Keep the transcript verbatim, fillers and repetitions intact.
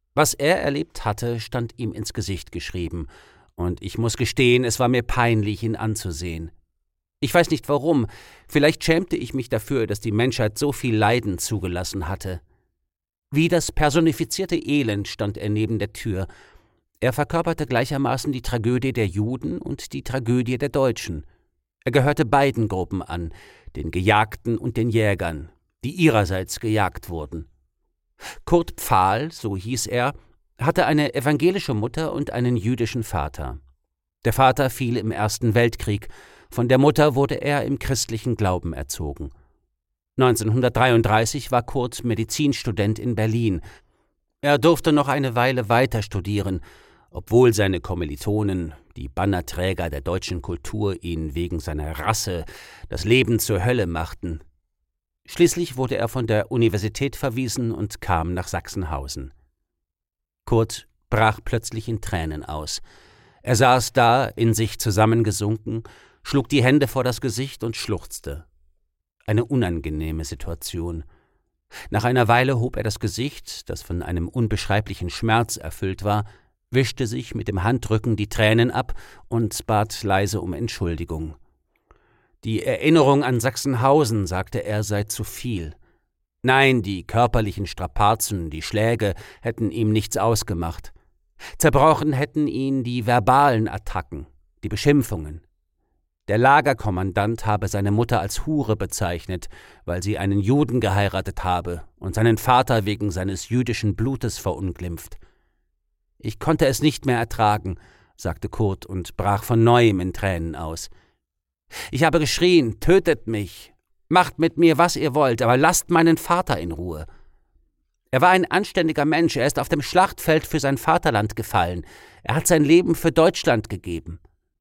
Was er erlebt hatte, stand ihm ins Gesicht geschrieben, und ich muss gestehen, es war mir peinlich, ihn anzusehen. Ich weiß nicht warum, vielleicht schämte ich mich dafür, dass die Menschheit so viel Leiden zugelassen hatte. Wie das personifizierte Elend stand er neben der Tür. Er verkörperte gleichermaßen die Tragödie der Juden und die Tragödie der Deutschen. Er gehörte beiden Gruppen an, den Gejagten und den Jägern, die ihrerseits gejagt wurden. Kurt Pfahl, so hieß er, hatte eine evangelische Mutter und einen jüdischen Vater. Der Vater fiel im Ersten Weltkrieg, von der Mutter wurde er im christlichen Glauben erzogen. neunzehnhundertdreiunddreißig war Kurt Medizinstudent in Berlin. Er durfte noch eine Weile weiter studieren, obwohl seine Kommilitonen, die Bannerträger der deutschen Kultur, ihn wegen seiner Rasse das Leben zur Hölle machten. Schließlich wurde er von der Universität verwiesen und kam nach Sachsenhausen. Kurt brach plötzlich in Tränen aus. Er saß da, in sich zusammengesunken, schlug die Hände vor das Gesicht und schluchzte. Eine unangenehme Situation. Nach einer Weile hob er das Gesicht, das von einem unbeschreiblichen Schmerz erfüllt war, wischte sich mit dem Handrücken die Tränen ab und bat leise um Entschuldigung. Die Erinnerung an Sachsenhausen, sagte er, sei zu viel. Nein, die körperlichen Strapazen, die Schläge hätten ihm nichts ausgemacht. Zerbrochen hätten ihn die verbalen Attacken, die Beschimpfungen. Der Lagerkommandant habe seine Mutter als Hure bezeichnet, weil sie einen Juden geheiratet habe und seinen Vater wegen seines jüdischen Blutes verunglimpft. Ich konnte es nicht mehr ertragen, sagte Kurt und brach von neuem in Tränen aus. Ich habe geschrien, tötet mich, macht mit mir, was ihr wollt, aber lasst meinen Vater in Ruhe. Er war ein anständiger Mensch, er ist auf dem Schlachtfeld für sein Vaterland gefallen, er hat sein Leben für Deutschland gegeben.